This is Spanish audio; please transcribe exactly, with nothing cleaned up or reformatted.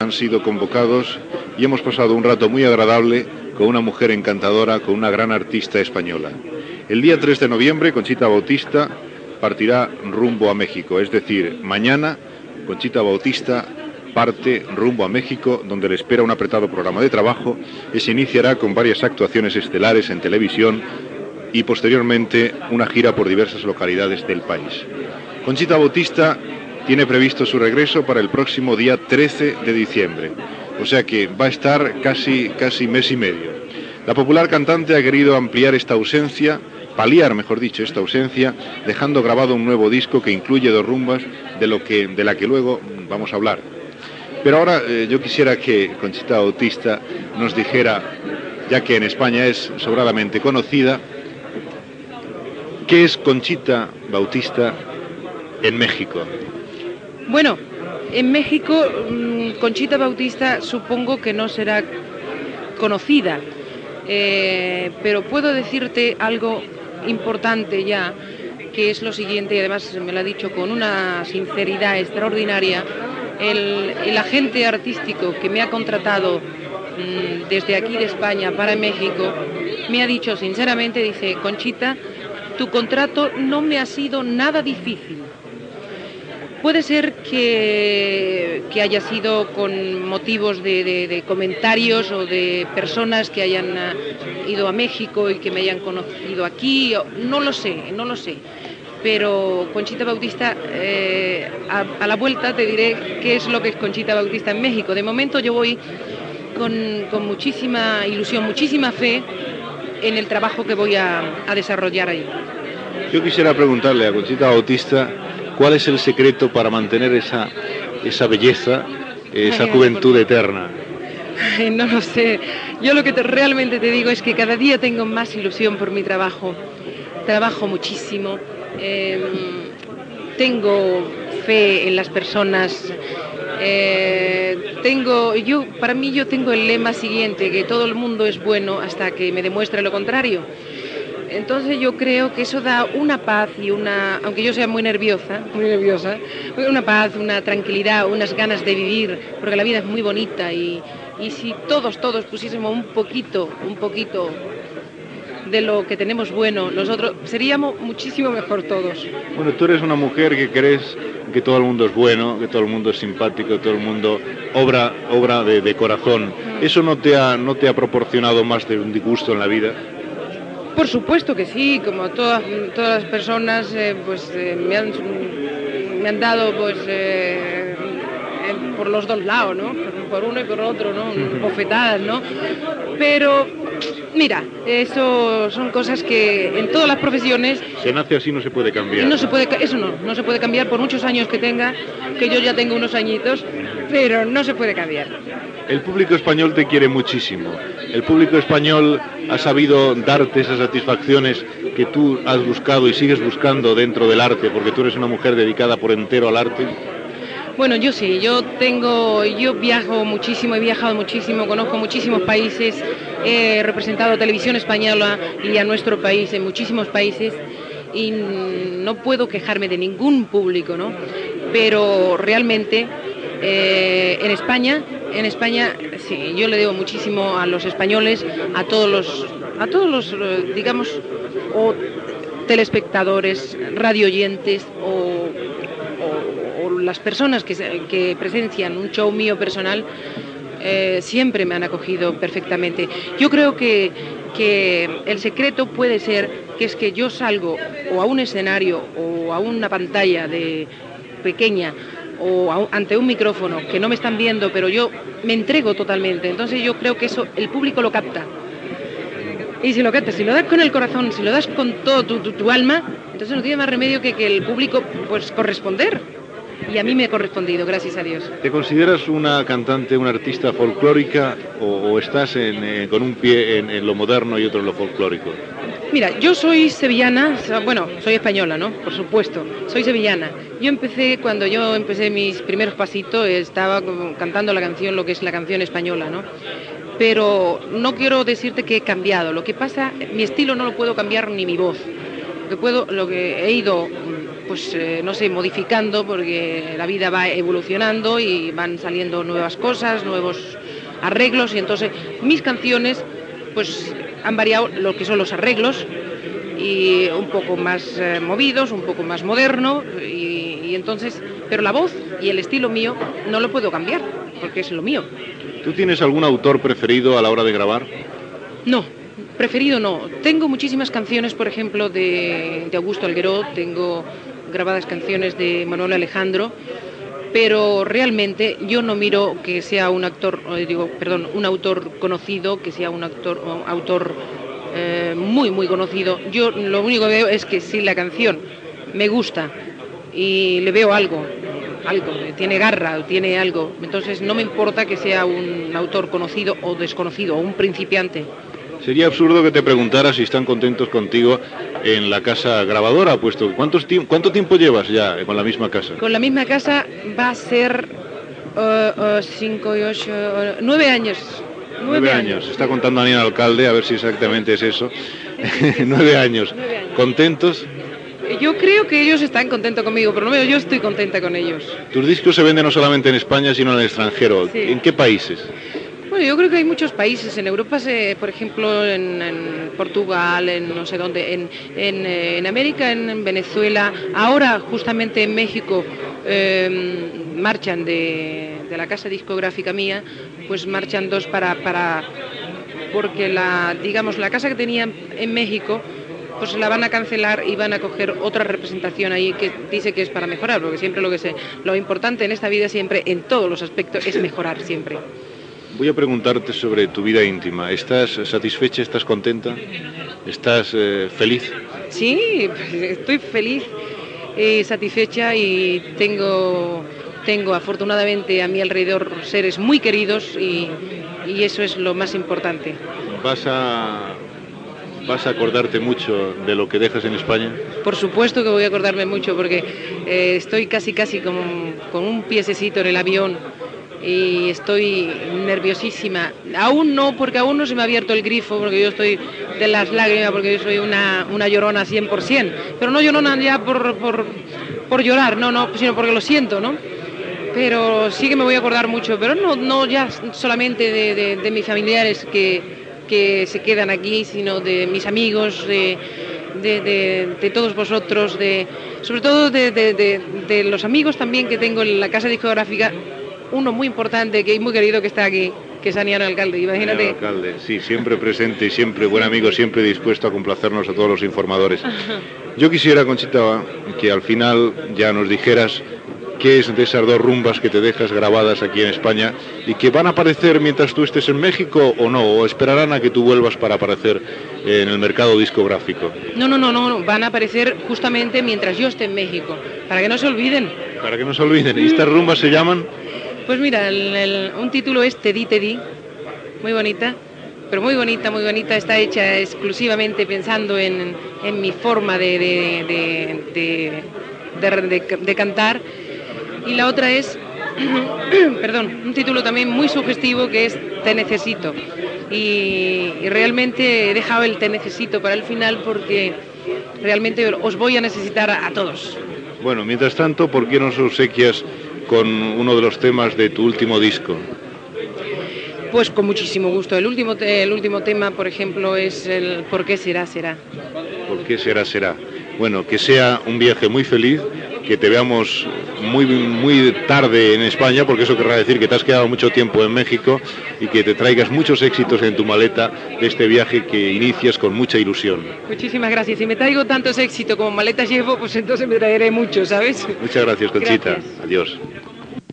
Han sido convocados y hemos pasado un rato muy agradable con una mujer encantadora, con una gran artista española. El día tres de noviembre, Conchita Bautista partirá rumbo a México, es decir, mañana Conchita Bautista parte rumbo a México, donde le espera un apretado programa de trabajo y se iniciará con varias actuaciones estelares en televisión y posteriormente una gira por diversas localidades del país. Conchita Bautista tiene previsto su regreso para el próximo día trece de diciembre, o sea que va a estar casi, casi mes y medio. La popular cantante ha querido ampliar esta ausencia, paliar, mejor dicho, esta ausencia, dejando grabado un nuevo disco que incluye dos rumbas de, lo que, de la que luego vamos a hablar. Pero ahora eh, yo quisiera que Conchita Bautista nos dijera, ya que en España es sobradamente conocida, ¿qué es Conchita Bautista en México? Bueno, en México Conchita Bautista supongo que no será conocida, eh, pero puedo decirte algo importante ya, que es lo siguiente, y además me lo ha dicho con una sinceridad extraordinaria. El, el agente artístico que me ha contratado mmm, desde aquí de España para México me ha dicho sinceramente, dice: Conchita, tu contrato no me ha sido nada difícil. Puede ser que, que haya sido con motivos de, de, de comentarios o de personas que hayan uh, ido a México y que me hayan conocido aquí, no lo sé, no lo sé. Pero Conchita Bautista, eh, a, a la vuelta te diré qué es lo que es Conchita Bautista en México. De momento yo voy con, con muchísima ilusión, muchísima fe en el trabajo que voy a, a desarrollar ahí. Yo quisiera preguntarle a Conchita Bautista cuál es el secreto para mantener esa, esa belleza, esa juventud eterna. Ay, no lo sé. Yo lo que te, realmente te digo es que cada día tengo más ilusión por mi trabajo. Trabajo muchísimo. Eh, tengo fe en las personas. Eh, tengo, yo, para mí yo tengo el lema siguiente, que todo el mundo es bueno hasta que me demuestre lo contrario. Entonces yo creo que eso da una paz y una, aunque yo sea muy nerviosa, muy nerviosa, una paz, una tranquilidad, unas ganas de vivir, porque la vida es muy bonita y, y si todos, todos pusiésemos un poquito, un poquito de lo que tenemos bueno, nosotros seríamos muchísimo mejor todos. Bueno, tú eres una mujer que crees que todo el mundo es bueno, que todo el mundo es simpático, que todo el mundo obra, obra de, de corazón. Mm. ¿Eso no te ha, no te ha proporcionado más de un disgusto en la vida? Por supuesto que sí, como todas, todas las personas eh, pues eh, me, han, me han dado pues eh, eh, por los dos lados, ¿no? Por, por uno y por otro, ¿no? Bofetadas, ¿no? Pero mira, eso son cosas que en todas las profesiones... Se nace así, no se puede cambiar. No se puede, eso no, no se puede cambiar por muchos años que tenga, que yo ya tengo unos añitos, pero no se puede cambiar. El público español te quiere muchísimo. El público español ha sabido darte esas satisfacciones que tú has buscado y sigues buscando dentro del arte, porque tú eres una mujer dedicada por entero al arte. Bueno, yo sí, yo tengo, yo viajo muchísimo, he viajado muchísimo, conozco muchísimos países, he representado a Televisión Española y a nuestro país en muchísimos países y no puedo quejarme de ningún público, ¿no? Pero realmente eh, en España, en España, sí, yo le debo muchísimo a los españoles, a todos los, a todos los, digamos, o telespectadores, radioyentes o las personas que, que presencian un show mío personal, eh, siempre me han acogido perfectamente. Yo creo que, que el secreto puede ser que es que yo salgo o a un escenario o a una pantalla de pequeña o a, ante un micrófono que no me están viendo, pero yo me entrego totalmente. Entonces yo creo que eso el público lo capta. Y si lo captas, si lo das con el corazón, si lo das con todo tu, tu, tu alma, entonces no tiene más remedio que que el público pues corresponder. Y a mí me ha correspondido, gracias a Dios. ¿Te consideras una cantante, una artista folclórica o, o estás en, eh, con un pie en, en lo moderno y otro en lo folclórico? Mira, yo soy sevillana, bueno, soy española, ¿no? Por supuesto, soy sevillana. Yo empecé, cuando yo empecé mis primeros pasitos, estaba cantando la canción, lo que es la canción española, ¿no? Pero no quiero decirte que he cambiado. Lo que pasa, mi estilo no lo puedo cambiar ni mi voz. Lo que puedo, lo que he ido pues eh, no sé, modificando, porque la vida va evolucionando y van saliendo nuevas cosas, nuevos arreglos, y entonces mis canciones pues han variado lo que son los arreglos, y un poco más eh, movidos, un poco más moderno, y, y entonces, pero la voz y el estilo mío no lo puedo cambiar, porque es lo mío. ¿Tú tienes algún autor preferido a la hora de grabar? No, preferido no. Tengo muchísimas canciones, por ejemplo, de, de Augusto Algueró, tengo grabadas canciones de Manuel Alejandro, pero realmente yo no miro que sea un actor, eh, digo, perdón, un autor conocido, que sea un actor, un autor eh, muy, muy conocido. Yo lo único que veo es que si la canción me gusta y le veo algo, algo, tiene garra, tiene algo, entonces no me importa que sea un autor conocido o desconocido, o un principiante. Sería absurdo que te preguntara si están contentos contigo en la casa grabadora, puesto que ¿cuántos ti- ¿cuánto tiempo llevas ya con la misma casa? Con la misma casa va a ser uh, uh, cinco y ocho, uh, nueve años. Nueve, nueve años. años. Está contando a mí el alcalde, a ver si exactamente es eso. nueve años. Nueve años. ¿Contentos? Yo creo que ellos están contentos conmigo, por lo menos yo estoy contenta con ellos. Tus discos se venden no solamente en España, sino en el extranjero. Sí. ¿En qué países? Bueno, yo creo que hay muchos países. En Europa, se, por ejemplo, en, en Portugal, en no sé dónde, en, en, en América, en, en Venezuela, ahora justamente en México eh, marchan de, de la casa discográfica mía, pues marchan dos para, para porque la, digamos, la casa que tenían en México, pues la van a cancelar y van a coger otra representación ahí que dice que es para mejorar, porque siempre lo que se, lo importante en esta vida siempre, en todos los aspectos, es mejorar siempre. Voy a preguntarte sobre tu vida íntima. ¿Estás satisfecha? ¿Estás contenta? ¿Estás eh, feliz? Sí, estoy feliz y satisfecha, y tengo, tengo afortunadamente a mi alrededor seres muy queridos, y, y eso es lo más importante. ¿Vas a, vas a acordarte mucho de lo que dejas en España? Por supuesto que voy a acordarme mucho, porque eh, estoy casi casi como, con un piececito en el avión, y estoy nerviosísima. Aún no, porque aún no se me ha abierto el grifo, porque yo estoy de las lágrimas, porque yo soy una, una llorona cien por ciento, pero no llorona ya por, por, por llorar, no, no, sino porque lo siento, ¿no? Pero sí que me voy a acordar mucho, pero no, no ya solamente de, de, de mis familiares que, que se quedan aquí, sino de mis amigos, de, de, de, de todos vosotros, de, sobre todo de, de, de, de los amigos también que tengo en la casa discográfica. Uno muy importante, que es muy querido, que está aquí, que es Aniano Alcalde, imagínate. Aniano Alcalde, sí, siempre presente y siempre buen amigo, siempre dispuesto a complacernos a todos los informadores. Yo quisiera, Conchita, que al final ya nos dijeras qué es de esas dos rumbas que te dejas grabadas aquí en España y que van a aparecer mientras tú estés en México o no, o esperarán a que tú vuelvas para aparecer en el mercado discográfico. No, no, no, no, van a aparecer justamente mientras yo esté en México, para que no se olviden. Para que no se olviden. ¿Y estas rumbas se llaman? Pues mira, el, el, un título es Te di, te di, muy bonita, pero muy bonita, muy bonita, está hecha exclusivamente pensando en, en mi forma de, de, de, de, de, de, de cantar. Y la otra es, perdón, un título también muy sugestivo, que es Te necesito. Y, y realmente he dejado el Te necesito para el final, porque realmente os voy a necesitar a, a todos. Bueno, mientras tanto, ¿por qué nos obsequias con uno de los temas de tu último disco? Pues con muchísimo gusto. El último, te, el último tema, por ejemplo, es el ¿Por qué será, será? ¿Por qué será, será? Bueno, que sea un viaje muy feliz, que te veamos muy, muy tarde en España, porque eso querrá decir que te has quedado mucho tiempo en México, y que te traigas muchos éxitos en tu maleta de este viaje que inicias con mucha ilusión. Muchísimas gracias. Si me traigo tantos éxitos como maletas llevo, pues entonces me traeré mucho, ¿sabes? Muchas gracias, Conchita. Gracias. Adiós.